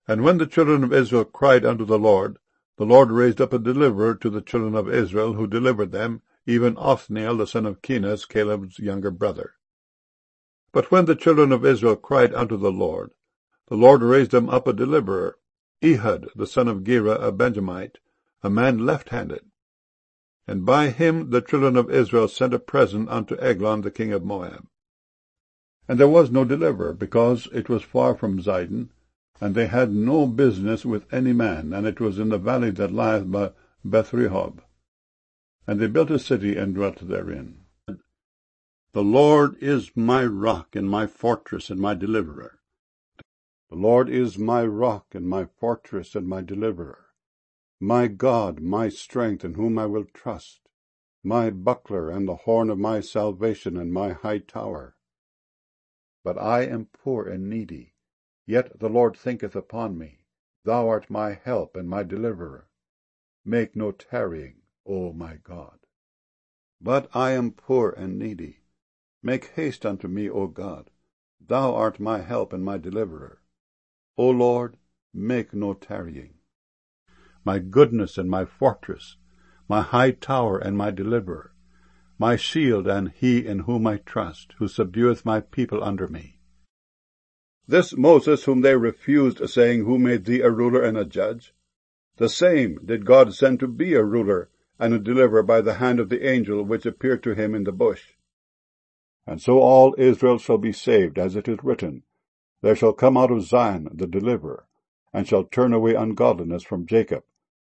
And when the children of Israel cried unto the Lord raised up a deliverer to the children of Israel, who delivered them, even Othniel the son of Kenaz, Caleb's younger brother. But when the children of Israel cried unto the Lord raised them up a deliverer, Ehud the son of Gera, a Benjamite, a man left-handed. And by him the children of Israel sent a present unto Eglon the king of Moab. And there was no deliverer, because it was far from Zidon, and they had no business with any man, and it was in the valley that lieth by Bethrehob. And they built a city, and dwelt therein. The Lord is my rock, and my fortress, and my deliverer. The Lord is my rock, and my fortress, and my deliverer. My God, my strength, in whom I will trust, my buckler, and the horn of my salvation, and my high tower. But I am poor and needy, yet the Lord thinketh upon me. Thou art my help and my deliverer. Make no tarrying, O my God. But I am poor and needy. Make haste unto me, O God. Thou art my help and my deliverer. O Lord, make no tarrying. My goodness and my fortress, my high tower and my deliverer, my shield and he in whom I trust, who subdueth my people under me. This Moses whom they refused, saying, Who made thee a ruler and a judge? The same did God send to be a ruler and a deliverer by the hand of the angel which appeared to him in the bush. And so all Israel shall be saved, as it is written, There shall come out of Zion the deliverer, and shall turn away ungodliness from Jacob.